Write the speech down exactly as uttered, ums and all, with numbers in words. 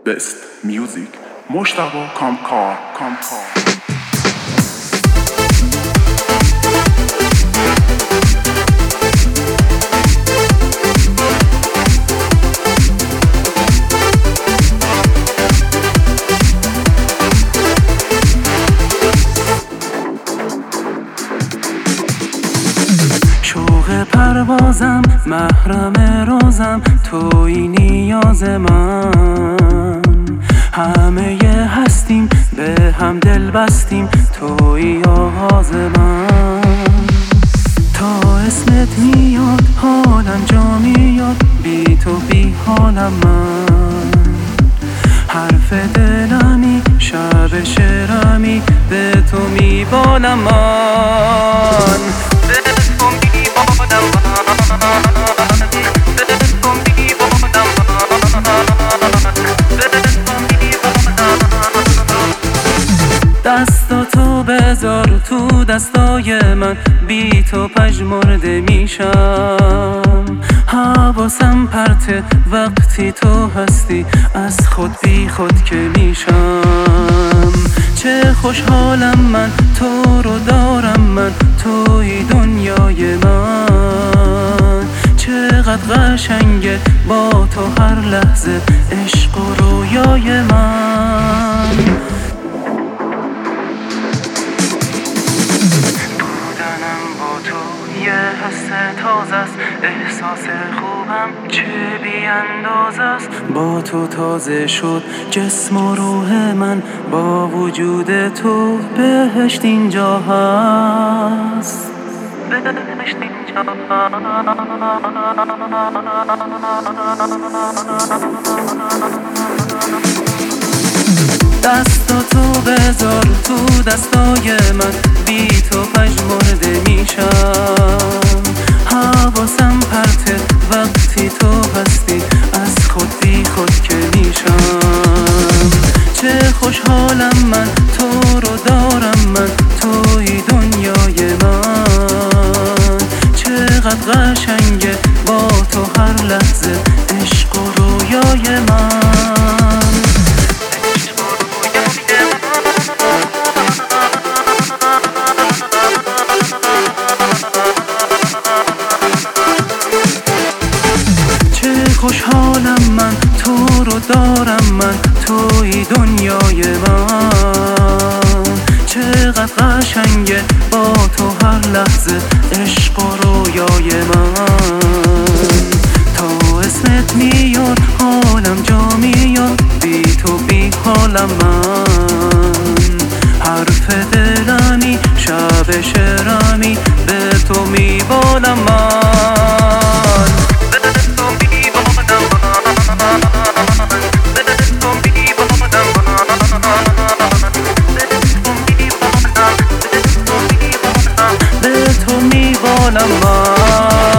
best music مجتبی کامکار کامکار شوق پروازم محرم رازم توی نیاز من، همه هستیم به هم دل بستیم توی آغاز من. تا اسمت میاد حالم جا میاد، بی تو بی حالم من. حرف دلمی شب شرمی به تو میبالم من، به تو میبالم من، به تو میبالم من، به تو میبالم من. دستاتو بذار تو دستای من، بی تو پژمرده میشم. حواسم پرته وقتی تو هستی، از خود بی خود که میشم. چه خوشحالم من تو رو دارم من توی دنیای من. چقدر قشنگه با تو هر لحظه عشق و رویای من. یه حس تازه است، احساس خوبم چه بی اندازه است. با تو تازه شد جسم و روح من، با وجود تو بهشت اینجا هست، بهشت اینجا دستاتو بذار تو دستای من، بی تو پژمرده میشم. حواسم پرته وقتی تو هستی، از خود بی خود که میشم. چه خوشحالم من تو رو دارم من توی دنیای من. چقدر قشنگه با تو هر لحظه عشق و رویای من. خوشحالم من تو رو دارم من توی دنیای من. چقدر قشنگه با تو هر لحظه عشق و رویای من. تا اسمت میاد حالم جا میاد، بی تو بی حالم من. حرف دلمی شب شرمی به تو میبالم من، به تو میبالم من، به تو میبالم من، به تو میبالم، به تو میبالم من.